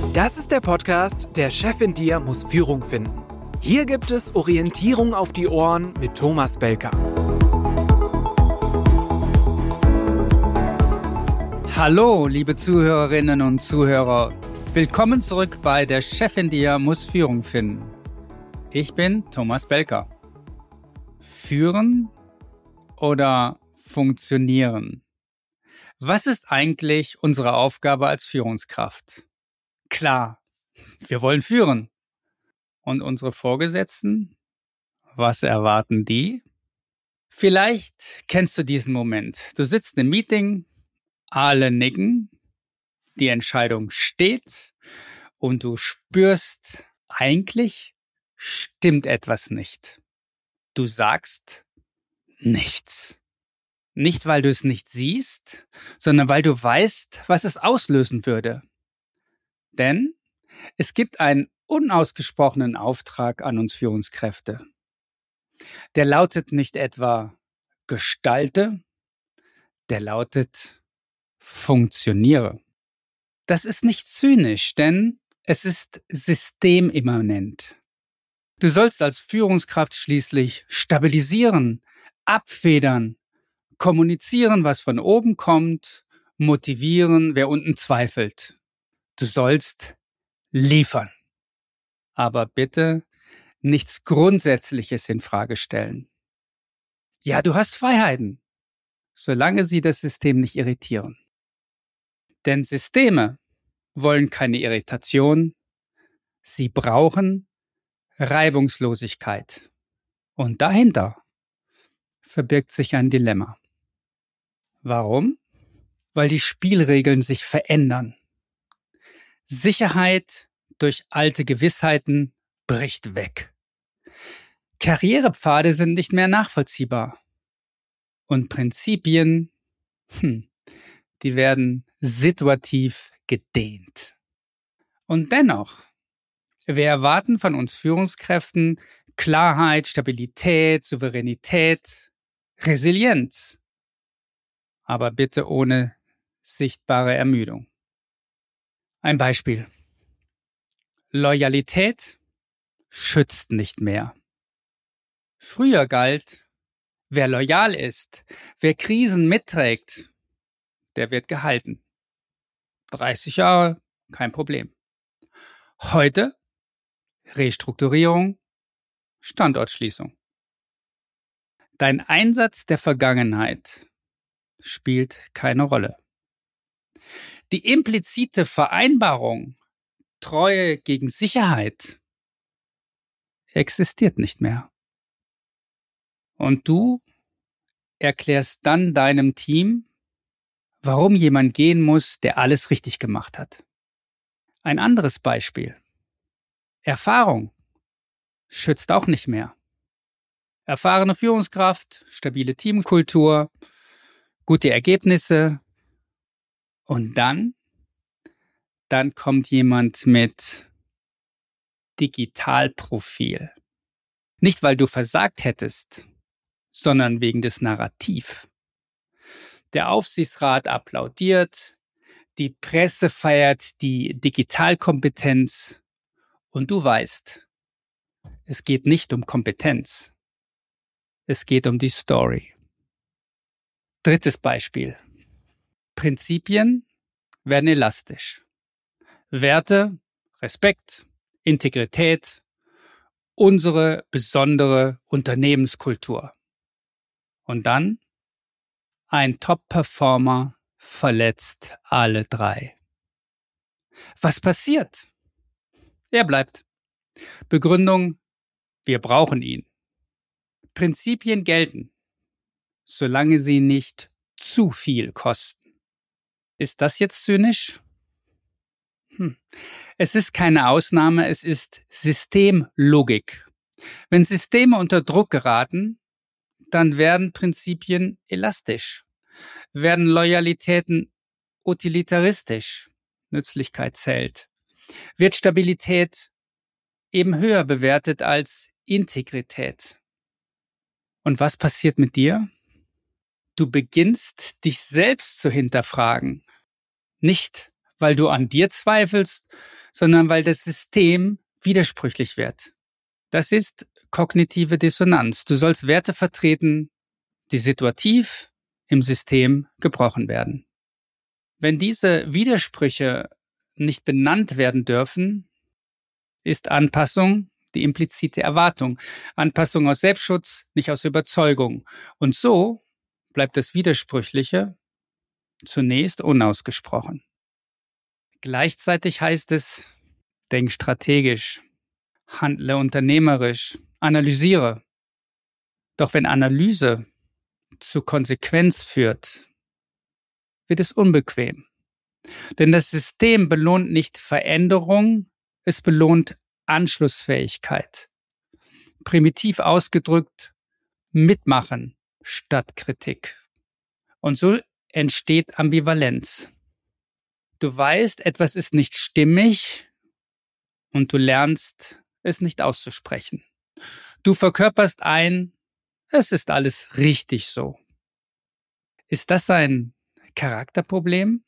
Das ist der Podcast „Der Chef in dir muss Führung finden“. Hier gibt es Orientierung auf die Ohren mit Thomas Belker. Hallo, liebe Zuhörerinnen und Zuhörer. Willkommen zurück bei „Der Chef in dir muss Führung finden“. Ich bin Thomas Belker. Führen oder funktionieren? Was ist eigentlich unsere Aufgabe als Führungskraft? Klar, wir wollen führen. Und unsere Vorgesetzten? Was erwarten die? Vielleicht kennst du diesen Moment. Du sitzt im Meeting, alle nicken, die Entscheidung steht und du spürst, eigentlich stimmt etwas nicht. Du sagst nichts. Nicht, weil du es nicht siehst, sondern weil du weißt, was es auslösen würde. Denn es gibt einen unausgesprochenen Auftrag an uns Führungskräfte. Der lautet nicht etwa gestalte, der lautet funktioniere. Das ist nicht zynisch, denn es ist systemimmanent. Du sollst als Führungskraft schließlich stabilisieren, abfedern, kommunizieren, was von oben kommt, motivieren, wer unten zweifelt. Du sollst liefern. Aber bitte nichts Grundsätzliches in Frage stellen. Ja, du hast Freiheiten, solange sie das System nicht irritieren. Denn Systeme wollen keine Irritation, sie brauchen Reibungslosigkeit. Und dahinter verbirgt sich ein Dilemma. Warum? Weil die Spielregeln sich verändern. Sicherheit durch alte Gewissheiten bricht weg. Karrierepfade sind nicht mehr nachvollziehbar. Und Prinzipien, die werden situativ gedehnt. Und dennoch, wir erwarten von uns Führungskräften Klarheit, Stabilität, Souveränität, Resilienz. Aber bitte ohne sichtbare Ermüdung. Ein Beispiel. Loyalität schützt nicht mehr. Früher galt, wer loyal ist, wer Krisen mitträgt, der wird gehalten. 30 Jahre, kein Problem. Heute Restrukturierung, Standortschließung. Dein Einsatz der Vergangenheit spielt keine Rolle. Die implizite Vereinbarung Treue gegen Sicherheit existiert nicht mehr. Und du erklärst dann deinem Team, warum jemand gehen muss, der alles richtig gemacht hat. Ein anderes Beispiel. Erfahrung schützt auch nicht mehr. Erfahrene Führungskraft, stabile Teamkultur, gute Ergebnisse. Und dann kommt jemand mit Digitalprofil. Nicht, weil du versagt hättest, sondern wegen des Narrativ. Der Aufsichtsrat applaudiert, die Presse feiert die Digitalkompetenz und du weißt, es geht nicht um Kompetenz. Es geht um die Story. Drittes Beispiel. Prinzipien werden elastisch. Werte, Respekt, Integrität, unsere besondere Unternehmenskultur. Und dann ein Top-Performer verletzt alle drei. Was passiert? Er bleibt. Begründung: wir brauchen ihn. Prinzipien gelten, solange sie nicht zu viel kosten. Ist das jetzt zynisch? Es ist keine Ausnahme, es ist Systemlogik. Wenn Systeme unter Druck geraten, dann werden Prinzipien elastisch, werden Loyalitäten utilitaristisch, Nützlichkeit zählt, wird Stabilität eben höher bewertet als Integrität. Und was passiert mit dir? Du beginnst, dich selbst zu hinterfragen. Nicht, weil du an dir zweifelst, sondern weil das System widersprüchlich wird. Das ist kognitive Dissonanz. Du sollst Werte vertreten, die situativ im System gebrochen werden. Wenn diese Widersprüche nicht benannt werden dürfen, ist Anpassung die implizite Erwartung. Anpassung aus Selbstschutz, nicht aus Überzeugung. Und so bleibt das Widersprüchliche zunächst unausgesprochen. Gleichzeitig heißt es, denk strategisch, handle unternehmerisch, analysiere. Doch wenn Analyse zu Konsequenz führt, wird es unbequem. Denn das System belohnt nicht Veränderung, es belohnt Anschlussfähigkeit. Primitiv ausgedrückt, mitmachen statt Kritik. Und so entsteht Ambivalenz. Du weißt, etwas ist nicht stimmig und du lernst, es nicht auszusprechen. Du verkörperst es ist alles richtig so. Ist das ein Charakterproblem?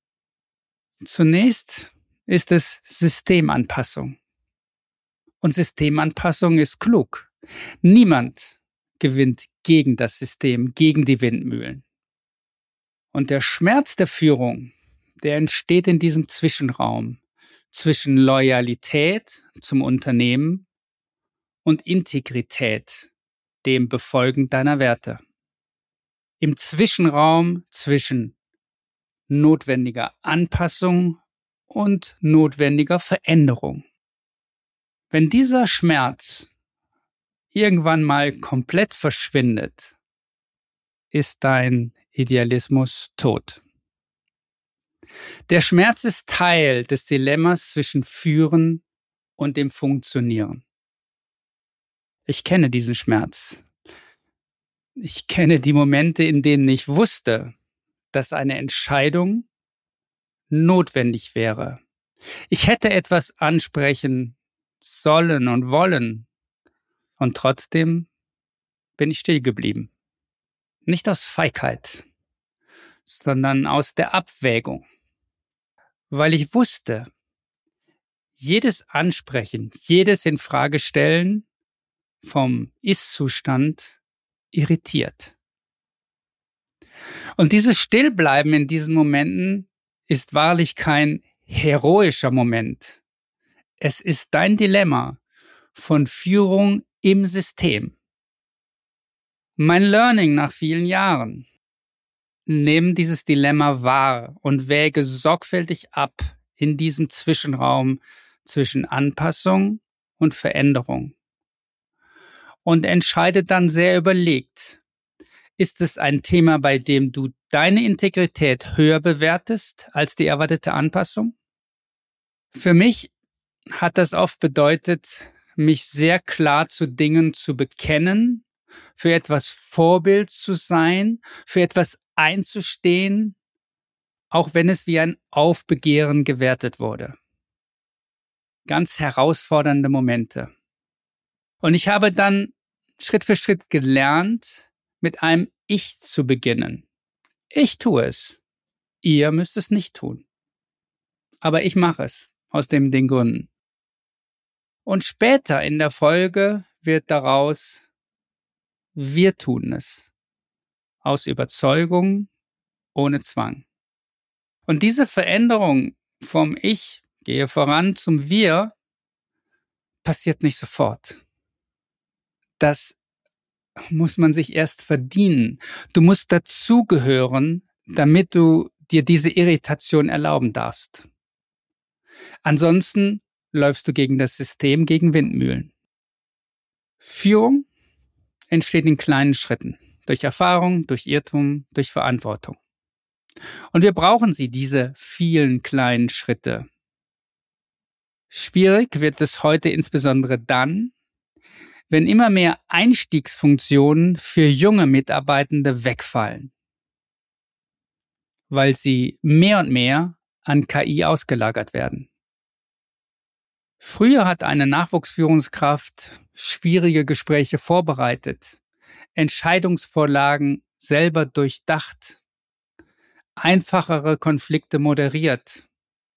Zunächst ist es Systemanpassung. Und Systemanpassung ist klug. Niemand gewinnt gegen das System, gegen die Windmühlen. Und der Schmerz der Führung, der entsteht in diesem Zwischenraum zwischen Loyalität zum Unternehmen und Integrität, dem Befolgen deiner Werte. Im Zwischenraum zwischen notwendiger Anpassung und notwendiger Veränderung. Wenn dieser Schmerz irgendwann mal komplett verschwindet, ist dein Idealismus tot. Der Schmerz ist Teil des Dilemmas zwischen Führen und dem Funktionieren. Ich kenne diesen Schmerz. Ich kenne die Momente, in denen ich wusste, dass eine Entscheidung notwendig wäre. Ich hätte etwas ansprechen sollen und wollen. Und trotzdem bin ich still geblieben. Nicht aus Feigheit, sondern aus der Abwägung. Weil ich wusste, jedes Ansprechen, jedes Infragestellen vom Ist-Zustand irritiert. Und dieses Stillbleiben in diesen Momenten ist wahrlich kein heroischer Moment. Es ist dein Dilemma von Führung im System. Mein Learning nach vielen Jahren. Nimm dieses Dilemma wahr und wäge sorgfältig ab in diesem Zwischenraum zwischen Anpassung und Veränderung. Und entscheide dann sehr überlegt, ist es ein Thema, bei dem du deine Integrität höher bewertest als die erwartete Anpassung? Für mich hat das oft bedeutet, mich sehr klar zu Dingen zu bekennen, für etwas Vorbild zu sein, für etwas einzustehen, auch wenn es wie ein Aufbegehren gewertet wurde. Ganz herausfordernde Momente. Und ich habe dann Schritt für Schritt gelernt, mit einem Ich zu beginnen. Ich tue es. Ihr müsst es nicht tun. Aber ich mache es aus den Gründen. Und später in der Folge wird daraus, wir tun es. Aus Überzeugung, ohne Zwang. Und diese Veränderung vom Ich gehe voran zum Wir passiert nicht sofort. Das muss man sich erst verdienen. Du musst dazugehören, damit du dir diese Irritation erlauben darfst. Ansonsten läufst du gegen das System, gegen Windmühlen. Führung entsteht in kleinen Schritten, durch Erfahrung, durch Irrtum, durch Verantwortung. Und wir brauchen sie, diese vielen kleinen Schritte. Schwierig wird es heute insbesondere dann, wenn immer mehr Einstiegsfunktionen für junge Mitarbeitende wegfallen, weil sie mehr und mehr an KI ausgelagert werden. Früher hat eine Nachwuchsführungskraft schwierige Gespräche vorbereitet, Entscheidungsvorlagen selber durchdacht, einfachere Konflikte moderiert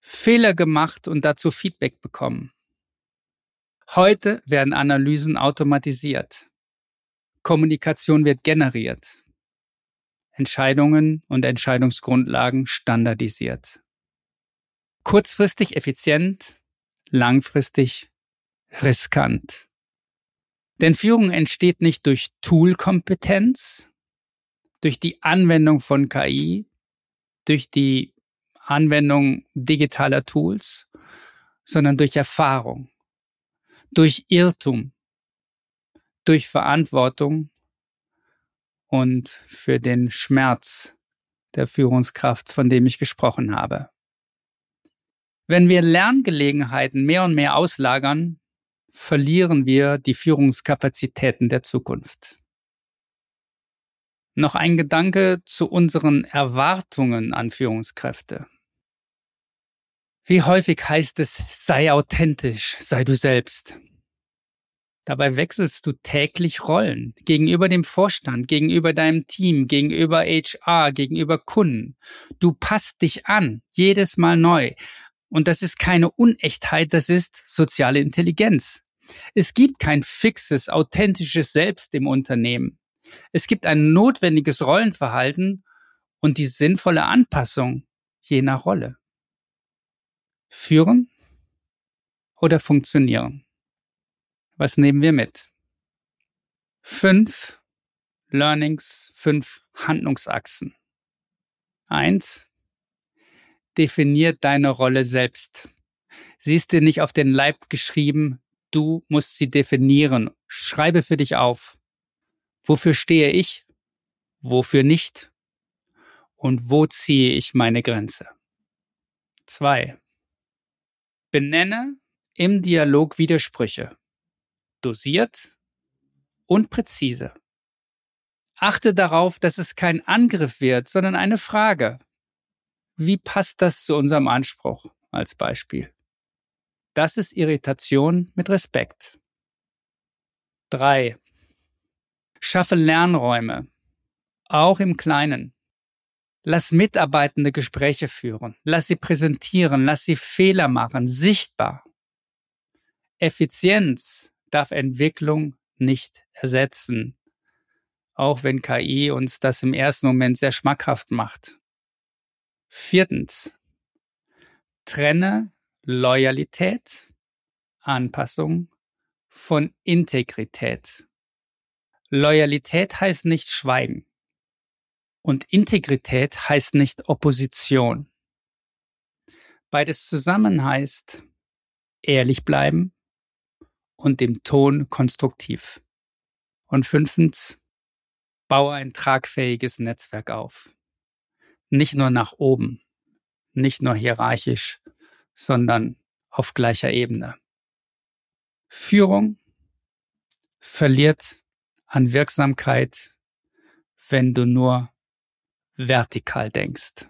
Fehler gemacht und dazu Feedback bekommen. Heute werden Analysen automatisiert. Kommunikation wird generiert. Entscheidungen und Entscheidungsgrundlagen standardisiert. Kurzfristig effizient, langfristig riskant. Denn Führung entsteht nicht durch Toolkompetenz, durch die Anwendung von KI, durch die Anwendung digitaler Tools, sondern durch Erfahrung, durch Irrtum, durch Verantwortung und für den Schmerz der Führungskraft, von dem ich gesprochen habe. Wenn wir Lerngelegenheiten mehr und mehr auslagern, verlieren wir die Führungskapazitäten der Zukunft. Noch ein Gedanke zu unseren Erwartungen an Führungskräfte. Wie häufig heißt es, sei authentisch, sei du selbst. Dabei wechselst du täglich Rollen gegenüber dem Vorstand, gegenüber deinem Team, gegenüber HR, gegenüber Kunden. Du passt dich an, jedes Mal neu. Und das ist keine Unechtheit, das ist soziale Intelligenz. Es gibt kein fixes, authentisches Selbst im Unternehmen. Es gibt ein notwendiges Rollenverhalten und die sinnvolle Anpassung je nach Rolle. Führen oder funktionieren? Was nehmen wir mit? 5 Learnings, 5 Handlungsachsen. 1. Definier deine Rolle selbst. Sie ist dir nicht auf den Leib geschrieben, du musst sie definieren. Schreibe für dich auf. Wofür stehe ich? Wofür nicht? Und wo ziehe ich meine Grenze? 2. Benenne im Dialog Widersprüche. Dosiert und präzise. Achte darauf, dass es kein Angriff wird, sondern eine Frage. Wie passt das zu unserem Anspruch als Beispiel? Das ist Irritation mit Respekt. 3. Schaffe Lernräume, auch im Kleinen. Lass Mitarbeitende Gespräche führen, lass sie präsentieren, lass sie Fehler machen, sichtbar. Effizienz darf Entwicklung nicht ersetzen, auch wenn KI uns das im ersten Moment sehr schmackhaft macht. 4. Trenne Loyalität, Anpassung von Integrität. Loyalität heißt nicht Schweigen und Integrität heißt nicht Opposition. Beides zusammen heißt ehrlich bleiben und im Ton konstruktiv. Und 5. Baue ein tragfähiges Netzwerk auf. Nicht nur nach oben, nicht nur hierarchisch, sondern auf gleicher Ebene. Führung verliert an Wirksamkeit, wenn du nur vertikal denkst.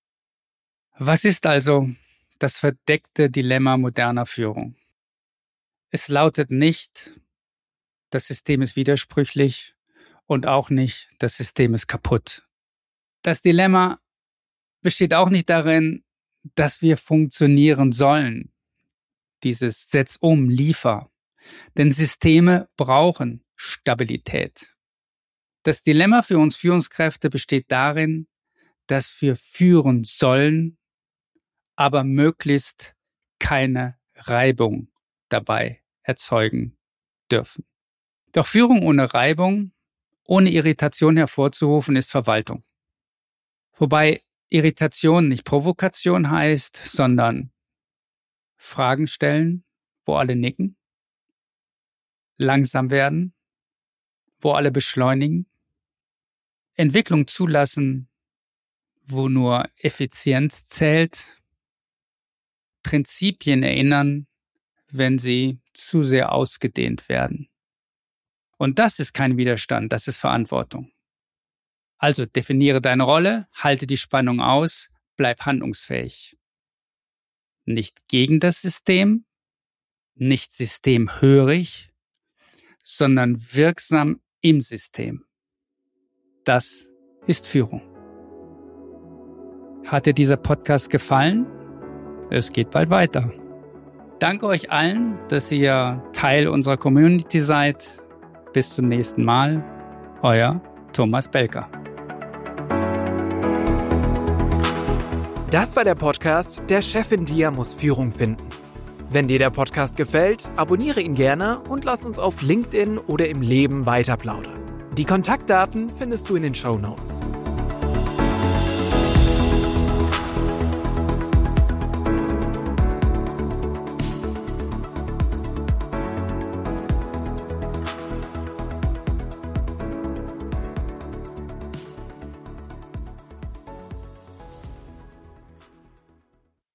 Was ist also das verdeckte Dilemma moderner Führung? Es lautet nicht, das System ist widersprüchlich und auch nicht, das System ist kaputt. Das Dilemma besteht auch nicht darin, dass wir funktionieren sollen. Dieses Setz um, liefer. Denn Systeme brauchen Stabilität. Das Dilemma für uns Führungskräfte besteht darin, dass wir führen sollen, aber möglichst keine Reibung dabei erzeugen dürfen. Doch Führung ohne Reibung, ohne Irritation hervorzurufen, ist Verwaltung. Wobei Irritation nicht Provokation heißt, sondern Fragen stellen, wo alle nicken, langsam werden, wo alle beschleunigen, Entwicklung zulassen, wo nur Effizienz zählt, Prinzipien erinnern, wenn sie zu sehr ausgedehnt werden. Und das ist kein Widerstand, das ist Verantwortung. Also definiere deine Rolle, halte die Spannung aus, bleib handlungsfähig. Nicht gegen das System, nicht systemhörig, sondern wirksam im System. Das ist Führung. Hat dir dieser Podcast gefallen? es geht bald weiter. Danke euch allen, dass ihr Teil unserer Community seid. Bis zum nächsten Mal. Euer Thomas Belker. Das war der Podcast Der Chef in dir muss Führung finden. Wenn dir der Podcast gefällt, abonniere ihn gerne und lass uns auf LinkedIn oder im Leben weiter plaudern. Die Kontaktdaten findest du in den Shownotes.